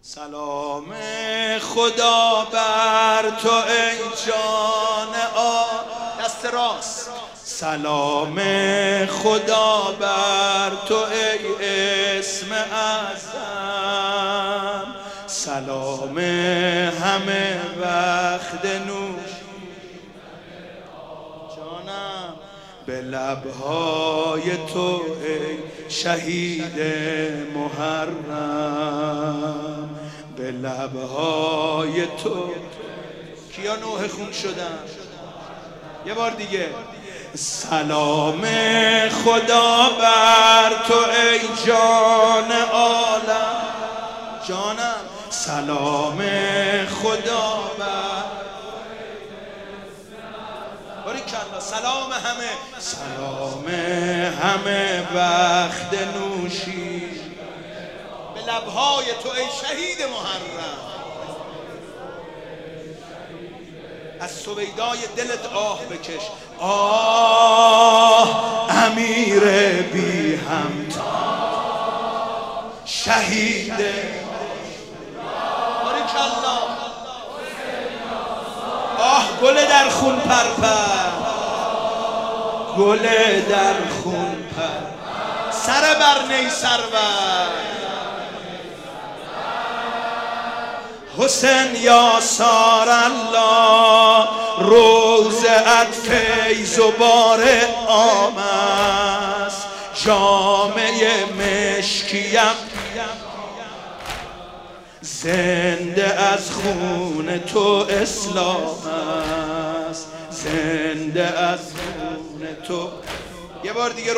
سلام خدا بر تو ای جان دست راست. سلام خدا بر تو ای اسم اعظم. سلام همه وقت نوش جانم به لبهای تو ای شهید محرم. به لبهای تو کیا نوح خون شدن؟ یه بار دیگه. سلام خدا بر تو ای جان عالم جانم. سلام خدا بر باریکالله. سلام همه، سلام همه وقت نوشی به لبهای تو ای شهید محرم. از سویدای دلت آه بکش. آه امیر بی همتا شهید باریکالله. آه گل در خون پرپر، گل در خون پر، سر بر نی سرور. حسین یا سار الله روزت فیض و بار عام است. جامعه مشکیم زنده از خون تو اسلام است. زنده از خون تو. یه بار دیگه.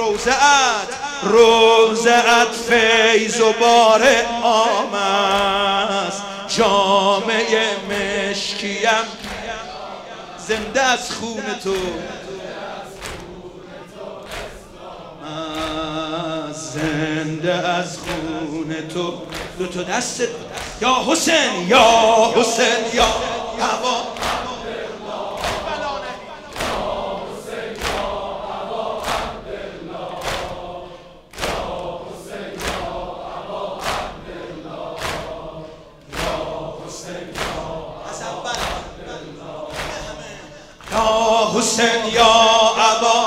روزت فیض و بار عام است. جامعه مشکیم زنده از خون تو. زنده از خون تو. دو تا دست یا حسین یا حسین یا هوا. حسین یا ابا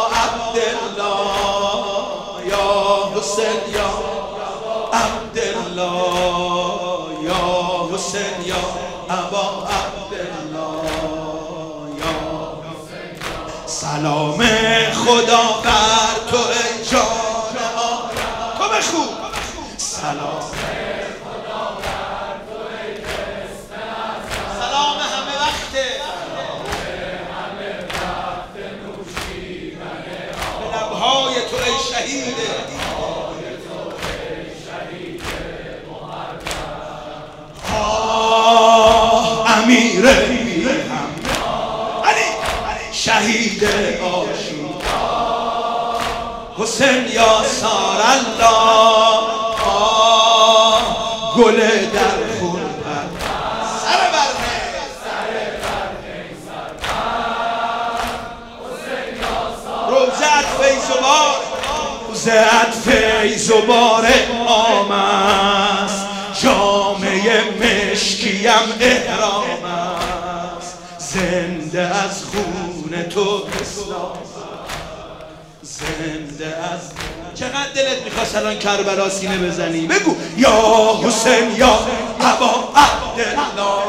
عبدالله، یا حسین یا عبدالله، یا حسین یا ابا عبدالله، یا حسین. سلام خدا بر تو ای جان عالم. تو بخون. سلام های تو ای شهید آه امیر بی همتا علی شهید عاشق. حسین یا سار الله آه گل در خون پر، سر بر روزت فیض و بار، روزت فیض و بار عام است. جامعه مشکیم احرام است. زنده از خون تو اسلام، زنده از. چقدر دلت میخواست الان کربلا سینه بزنی؟ بگو یا حسین یا ابا عبدالله.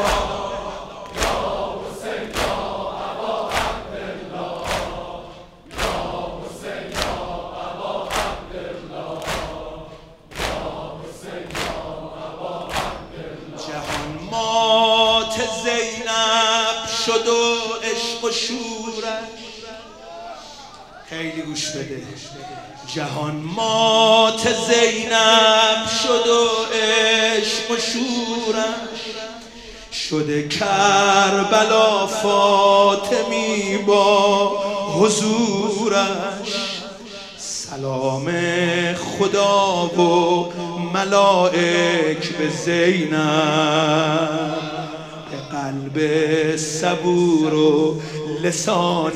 مات زینب شد و عشق و شورش. خیلی گوش بده. جهان مات زینب شد و عشق و شورش. شده کربلا فاطمی با حضورش. سلام خدا و ملائک به زینب، به قلب صبور و لسان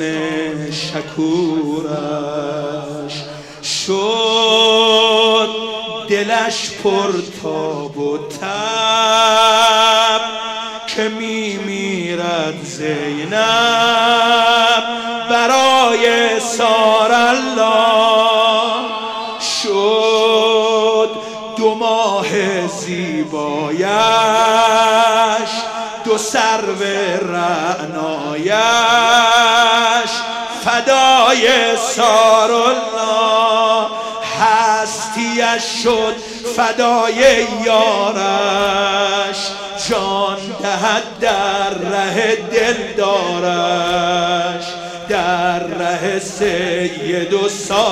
شکورش. شد دلش پرتاب و تب که میمیرد زینب برای سارالله شد 2 ماه زیبایش 2 سرو رعنایش فدای سارالله هستیش شد فدای یارش جان دهد در ره دلدارش در ره سید و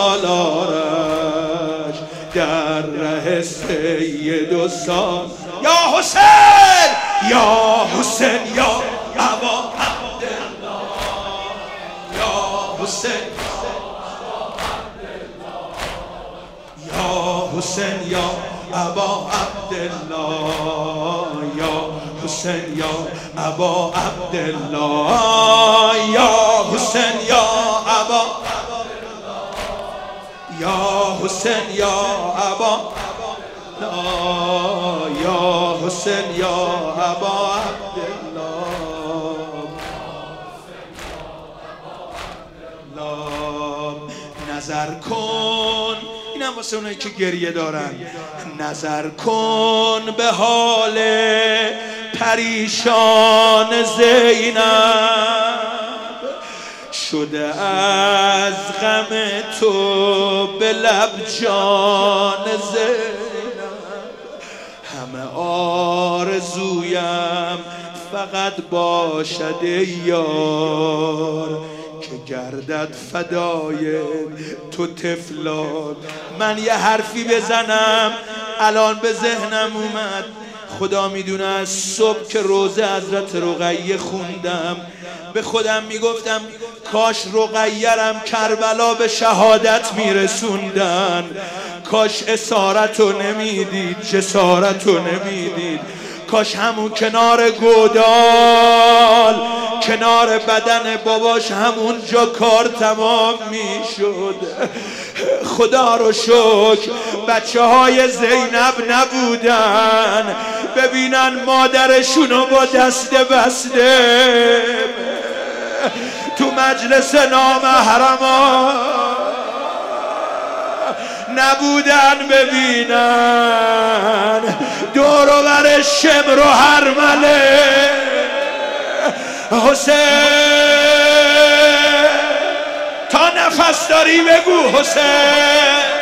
سالارش در ره سید و سال یا حسین یا حسین یا ابا عبدالله یا حسین یا حسین یا ابا عبدالله یا حسین یا ابا عبدالله یا حسین یا ابا یا حسین یا ابا یا حسین یا ابا عبدالله نظر کن، اینم واسه اونایی که گریه دارن، نظر کن به حال پریشان زینب شده از غم تو به لب جان زینب همه آرزویم فقط باشد ای یار که گردد فدای تو طفلان. من یه حرفی بزنم الان به ذهنم اومد، خدا میدونه از صبح که روزه حضرت رقیه خوندم به خودم میگفتم کاش رقیه‌رم کربلا به شهادت میرسوندن، کاش اسارتو نمیدید جسارتو نمیدید، کاش همون کنار گودال کنار بدن باباش همونجا کار تمام میشد. خدا رو شکر بچه های زینب نبودن ببینن مادرشونو با دست بسته تو مجلس نامحرما نبودن ببینن دور و بر شمر و هرمله. حسین تا نفس داری بگو حسین.